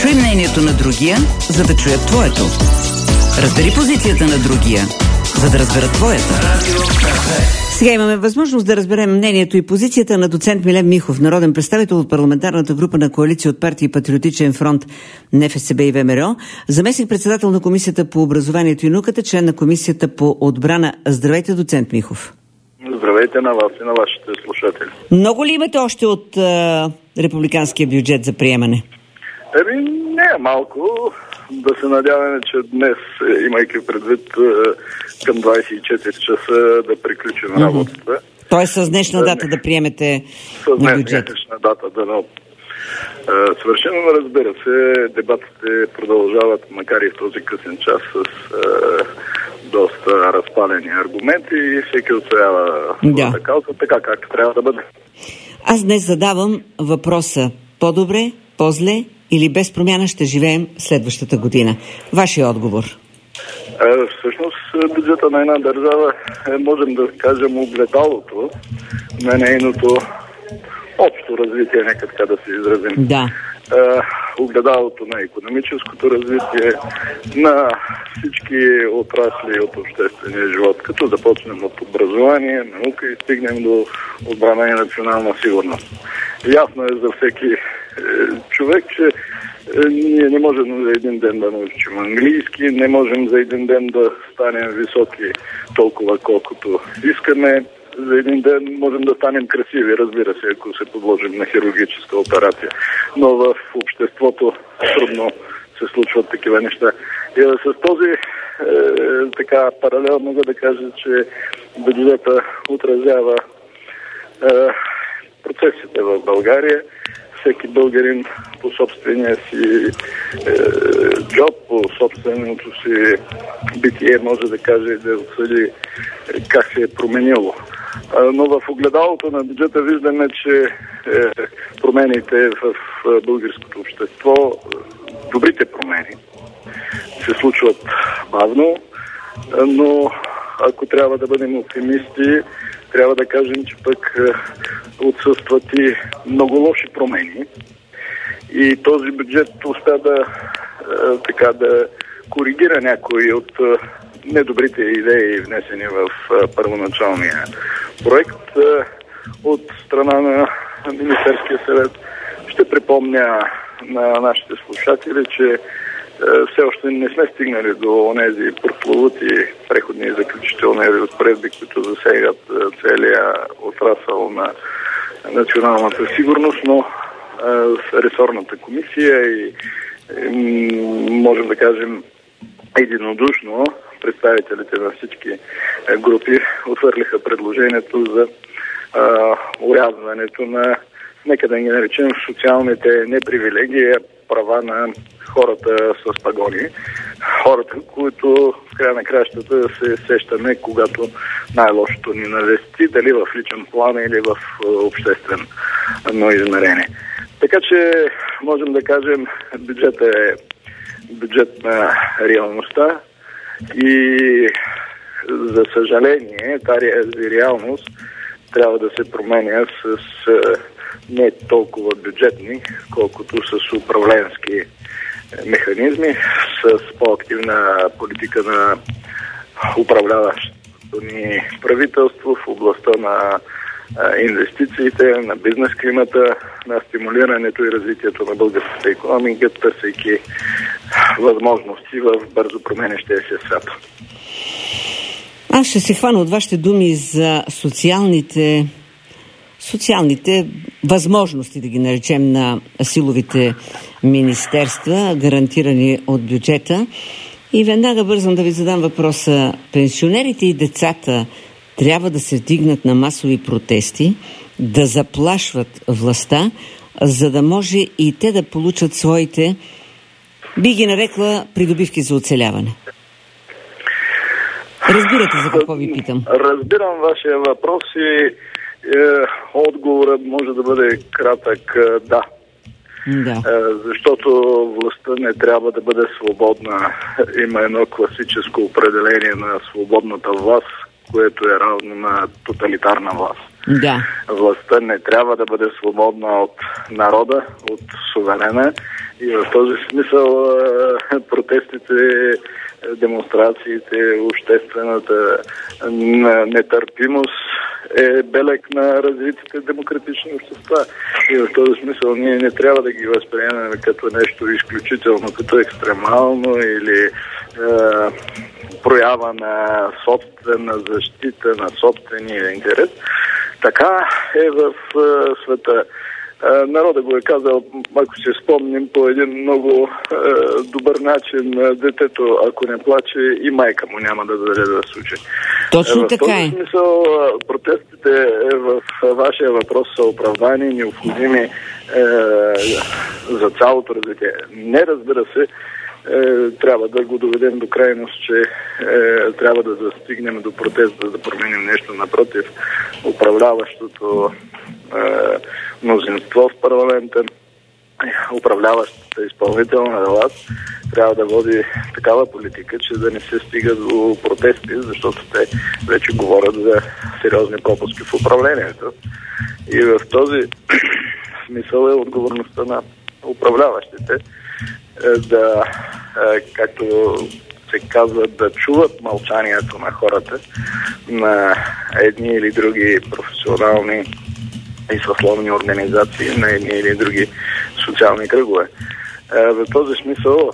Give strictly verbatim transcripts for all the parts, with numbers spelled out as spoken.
Чуй мнението на другия, за да чуят твоето. Разбери позицията на другия, за да разберат твоята. Сега имаме възможност да разберем мнението и позицията на доцент Милен Михов, народен представител от парламентарната група на коалиция от партии Патриотичен фронт, НФСБ и ВМРО, заместник-председател на Комисията по образованието и науката, член на Комисията по отбрана. Здравейте, доцент Михов. Здравейте на вас и на вашите слушатели. Много ли имате още от а, републиканския бюджет за приемане? Еми, не е малко. Да се надяваме, че днес, имайки предвид към двадесет и четири часа, да приключим mm-hmm. работата. Тоест с днешна да, дата да приемете с бюджет. С днешна дата да не свършено, разбира се, дебатите продължават, макар и в този късен час, с е, доста разпалени аргументи и всеки отстоява своята кауза, така както трябва да бъде. Аз днес задавам въпроса: по-добре, по-зле или без промяна ще живеем следващата година? Вашия отговор. Е, всъщност бюджета на една държава е, можем да кажем, огледалото на нейното общо развитие, нека така да се изразим. Да. Е, огледалото на икономическото развитие, на всички отрасли от обществения живот, като започнем от образование, наука и стигнем до отбрана и национална сигурност. Ясно е за всеки е, човек, че е, ние не можем за един ден да научим английски, не можем за един ден да станем високи толкова колкото искаме. За един ден можем да станем красиви, разбира се, ако се подложим на хирургическа операция. Но в обществото трудно се случват такива неща. И с този е, така паралел мога да кажа, че бюджета отразява е, процесите в България. Всеки българин по собствения си е, джоб, по собственото си битие може да каже и да отсъди е, как се е променило. Но в огледалото на бюджета виждаме, че е, промените в българското общество, добрите промени, се случват бавно, но ако трябва да бъдем оптимисти, трябва да кажем, че пък отсъстват и много лоши промени. И този бюджет успя да, така, да коригира някои от недобрите идеи, внесени в първоначалния проект от страна на Министерския съвет. Ще припомня на нашите слушатели, че все още не сме стигнали до тези прословути преходни и заключителни разпоредби, които засягат целия отрасъл на националната сигурност, но ресорната комисия и, и можем да кажем единодушно представителите на всички групи отвърлиха предложението за а, урязването на, нека да ги наречем, социалните непривилегии, права на хората с пагони. Хората, които в края на кращата се сещаме, когато най-лошото ни навести, дали в личен план или в обществено измерение. Така че можем да кажем, бюджетът е бюджет на реалността и за съжаление тази реалност трябва да се променя с не толкова бюджетни, колкото с управленски механизми, с по-активна политика на управляващото ни правителство в областта на инвестициите, на бизнес климата, на стимулирането и развитието на българската икономика, търсейки възможности в бързо променящия се свят. Аз ще се хвана от вашите думи за социалните, социалните възможности, да ги наречем, на силовите министерства, гарантирани от бюджета. И веднага бързам да ви задам въпроса: пенсионерите и децата трябва да се вдигнат на масови протести, да заплашват властта, за да може и те да получат своите, би ги нарекла, придобивки за оцеляване. Разбирате за какво ви питам? Разбирам вашия въпрос и е, отговорът може да бъде кратък е, да. Да. Е, защото властта не трябва да бъде свободна. Има едно класическо определение на свободната власт, което е равно на тоталитарна власт. Да. Властта не трябва да бъде свободна от народа, от суверена И в този смисъл протестите, демонстрациите, обществената нетърпимост е белег на развитите демократични общества. И в този смисъл ние не трябва да ги възприемем като нещо изключително, като екстремално или е, проява на собствена защита на собствения интерес. Така е в е, света. Народът го е казал, ако се спомним, по един много е, добър начин, детето, ако не плаче, и майка му няма да даде да се учи. Точно в така е. В този смисъл протестите в вашия въпрос са оправдани, необходими е, за цялото развитие. Не, разбира се, е, трябва да го доведем до крайност, че е, трябва да застигнем до протест, да, да променим нещо. Напротив, управляващото е, мнозинство в парламента, управляващата изпълнителна власт трябва да води такава политика, че да не се стига до протести, защото те вече говорят за сериозни пропуски в управлението. И в този смисъл е отговорността на управляващите да, както се казва, да чуват мълчанието на хората, на едни или други професионални и съсловни организации, на едни или други социални кръгове. В този смисъл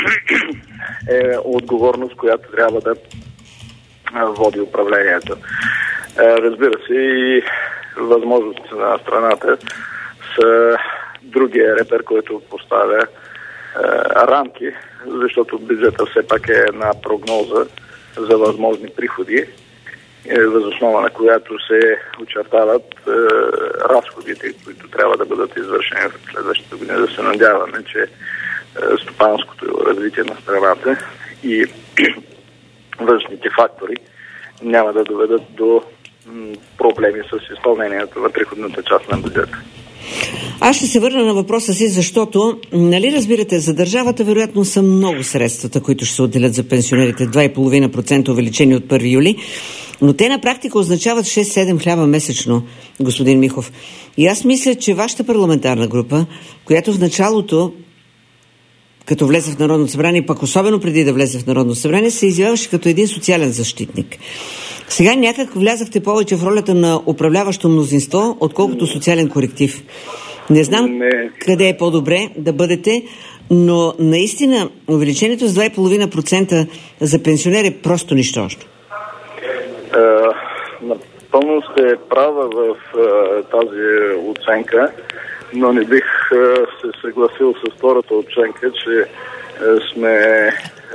е отговорност, която трябва да води управлението. Разбира се, и възможностите на страната са другия репер, който поставя рамки, защото бюджета все пак е една прогноза за възможни приходи, въз основа на която се очертават е, разходите, които трябва да бъдат извършени в следващата година. Да се надяваме, че е, стопанското развитие на страната и външните фактори няма да доведат до м, проблеми с изпълнението на приходната част на бюджета. Аз ще се върна на въпроса си, защото, нали разбирате, за държавата вероятно са много средствата, които ще се отделят за пенсионерите, два цяло и пет процента увеличени от първи юли, но те на практика означават шест-седем хляба месечно, господин Михов. И аз мисля, че вашата парламентарна група, която в началото, като влезе в Народното събрание, пък особено преди да влезе в Народното събрание, се изявяваше като един социален защитник. Сега някак влязахте повече в ролята на управляващо мнозинство, отколкото социален коректив. Не знам не. къде е по-добре да бъдете, но наистина увеличението с два цяло и пет процента за пенсионер е просто нищожно. Uh, напълно сте права в uh, тази оценка, но не бих uh, се съгласил с втората оценка, че uh, сме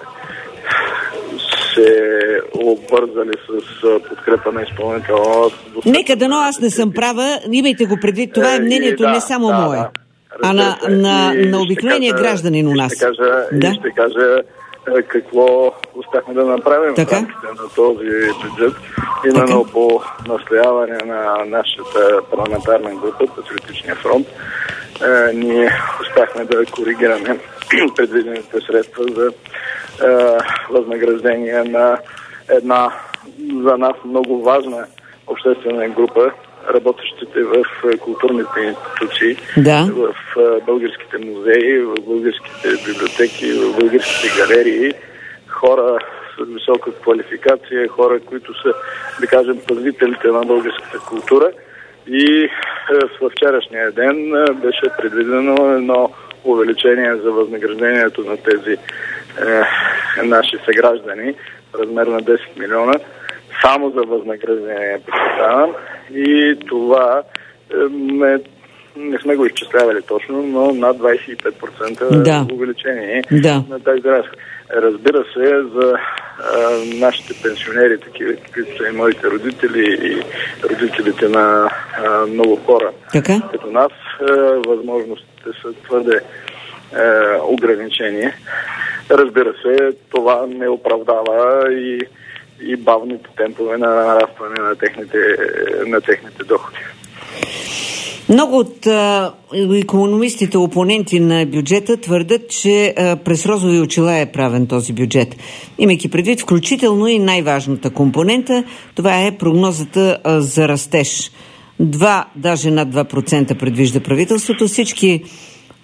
се обвързали с uh, подкрепа на изпълнителна. Нека дано аз не съм права, имайте го предвид, това е мнението uh, да, не само да, мое, да, а на, на, на обикновения кажа, гражданин у нас. Ще кажа, да? ще кажа какво успяхме да направим така? В рамките на този бюджет. Именно така? По настояване на нашата парламентарна група, Патриотичния фронт, е, ние успяхме да коригираме предвидените средства за е, възнаграждение на една за нас много важна обществена група, работещите в културните институции, да. в българските музеи, в българските библиотеки, в българските галерии, хора с висока квалификация, хора, които са, да кажем, пазителите на българската култура. И във вчерашния ден беше предвидено едно увеличение за възнаграждението на тези е, наши съграждани в размер на десет милиона, само за възнаграждение, подчертавам. И това е, не, не сме го изчислявали точно, но над двадесет и пет процента да. увеличение да. на тази разход. Разбира се, за а, нашите пенсионери, такива, каквито са и моите родители и родителите на а, много хора, така? Като нас, а, възможностите са твърде а, ограничени. Разбира се, това не оправдава и и бавните темпове на нарастване на техните, на техните доходи. Много от а, икономистите, опоненти на бюджета твърдят, че а, през розови очила е правен този бюджет. Имайки предвид включително и най-важната компонента, това е прогнозата а, за растеж. Два, даже над два процента предвижда правителството. Всички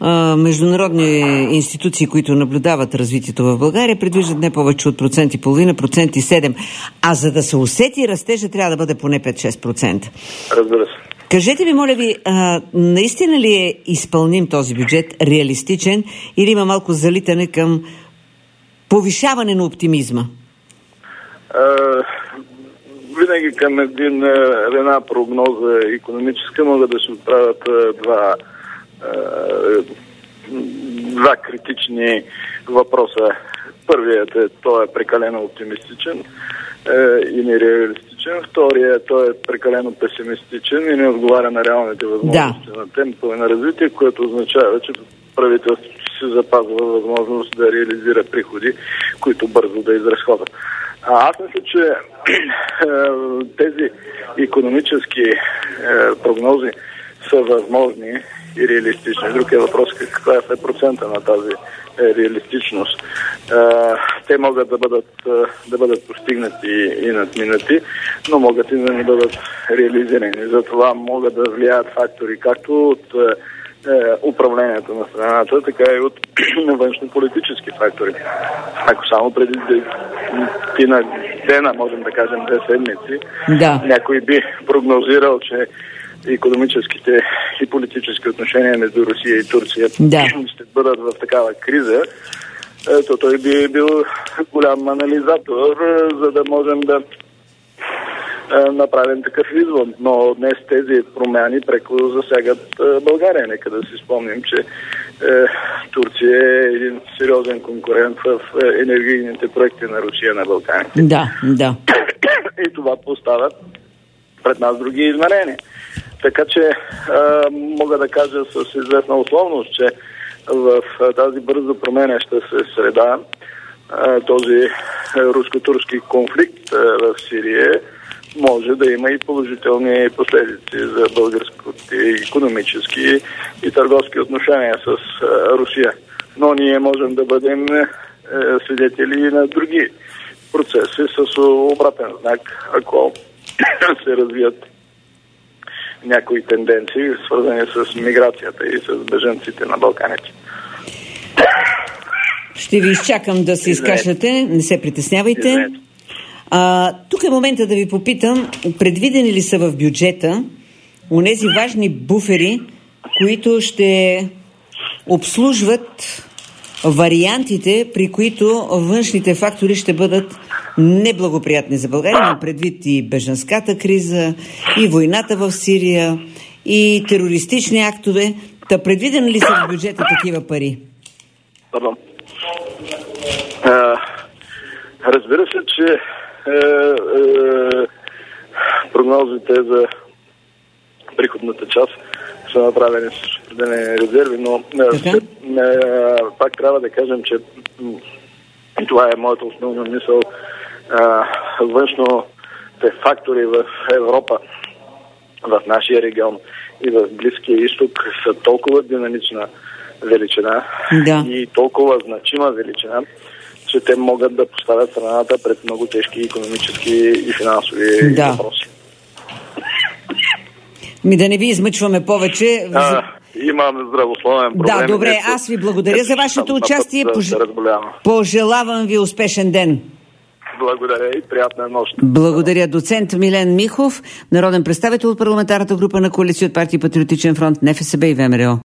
а, международни институции, които наблюдават развитието в България, предвиждат не повече от процент и половина, процент и седем. А за да се усети растежа, трябва да бъде поне пет-шест процента. Разбира се. Кажете ми, моля ви, а, наистина ли е изпълним този бюджет, реалистичен, или има малко залитане към повишаване на оптимизма? Uh, винаги към един, една прогноза икономическа могат да се отправят два, uh, два критични въпроса. Първият е, той е прекалено оптимистичен uh, и нереалистичен. Вторият, той е прекалено песимистичен и не отговаря на реалните възможности да. на темпове на развитие, което означава, че правителството се запазва възможност да реализира приходи, които бързо да изразходва. А аз мисля, че тези икономически прогнози са възможни и реалистични. Друг е въпрос каква е процента на тази реалистичност. Те могат да бъдат, да бъдат постигнати и надминати, но могат и да не бъдат реализирани. Затова могат да влияят фактори както от управлението на страната, така и от външно-политически фактори. Ако само преди на дена, можем да кажем две седмици, да. някой би прогнозирал, че икономическите и политически отношения между Русия и Турция да. ще бъдат в такава криза, то той би бил голям анализатор, за да можем да направим такъв извод. Но днес тези промяни преко засягат България. Нека да си спомним, че е, Турция е един сериозен конкурент в енергийните проекти на Русия на Балканите. Да, да. И това поставя пред нас други измерения. Така че е, мога да кажа с известна условност, че в тази бързо променяща се среда е, този руско-турски конфликт е, в Сирия може да има и положителни последици за българските икономически и търговски отношения с Русия. Но ние можем да бъдем свидетели и на други процеси с обратен знак, ако се развият някои тенденции, свързани с миграцията и с бежанците на Балканите. Ще ви изчакам да се изкашляте, не се притеснявайте. Извинете. А, тук е момента да ви попитам, предвидени ли са в бюджета онези важни буфери, които ще обслужват вариантите, при които външните фактори ще бъдат неблагоприятни за България. Имам предвид и бежанската криза, и войната в Сирия, и терористични актове. Та предвидени ли са в бюджета такива пари? Пардон. А, разбира се, че Е, е, прогнозите за приходната част са направени с определени резерви, но е, е, пак трябва да кажем, че това е моята основна мисъл. Е, външните фактори в Европа, в нашия регион и в Близкия изток са толкова динамична величина да. и толкова значима величина, че те могат да поставят страната пред много тежки икономически и финансови да. въпроси. Ми да не ви измъчваме повече. А, имам здравословен проблем. Да, добре, аз ви благодаря ето, за вашето участие. Да, Пож... да Пожелавам ви успешен ден. Благодаря и приятна нощ. Благодаря. Доцент Милен Михов, народен представител от парламентарната група на коалиция от партия Патриотичен фронт, НФСБ и ВМРО.